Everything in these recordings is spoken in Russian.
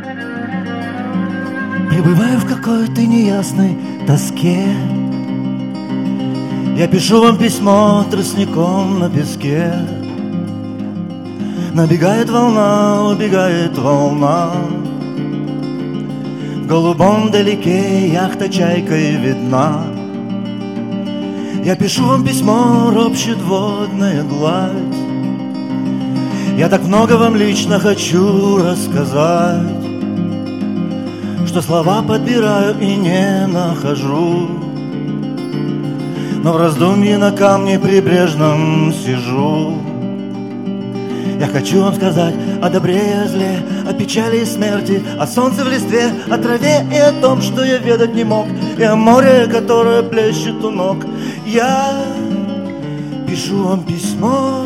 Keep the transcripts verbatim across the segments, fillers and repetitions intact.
Пребываю в какой-то неясной тоске. Я пишу вам письмо тростником на песке. Набегает волна, убегает волна. В голубом далеке яхта чайкой видна. Я пишу вам письмо, ропщет водная гладь. Я так много вам лично хочу рассказать, что слова подбираю и не нахожу. Но в раздумье на камне прибрежном сижу. Я хочу вам сказать о добре и о зле, о печали и смерти, о солнце в листве, о траве и о том, что я ведать не мог, и о море, которое плещет у ног. Я пишу вам письмо.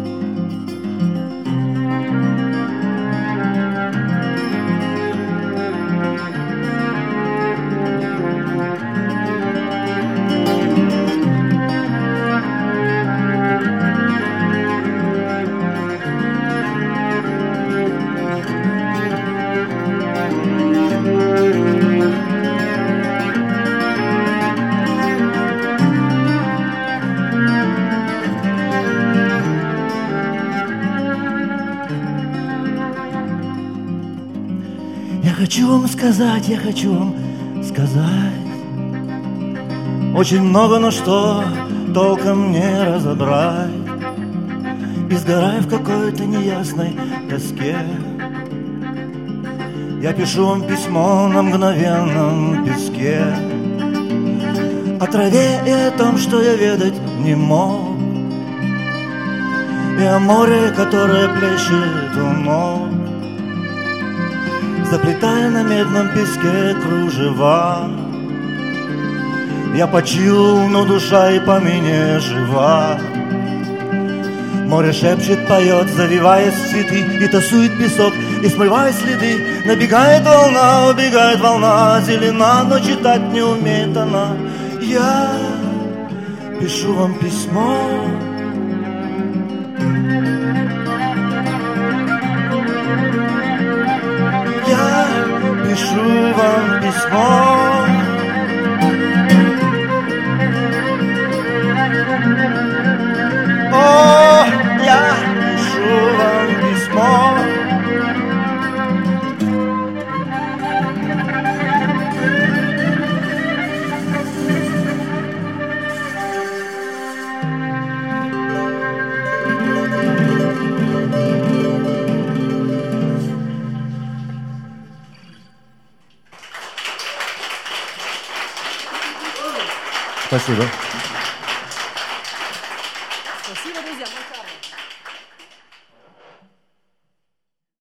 Хочу вам сказать, я хочу вам сказать очень много, но что толком не разобрать. И сгораю в какой-то неясной тоске. Я пишу вам письмо на мгновенном песке, о траве и о том, что я ведать не мог, и о море, которое плещет у ног. Заплетая на медном песке кружева, я почил, но душа и по мне жива. Море шепчет, поет, завиваясь в цветы, и тасует песок, и смывая следы. Набегает волна, убегает волна, зелена, но читать не умеет она. Я пишу вам письмо. Пишу вам письмо. О, я пишу вам письмо. Спасибо. Спасибо, друзья.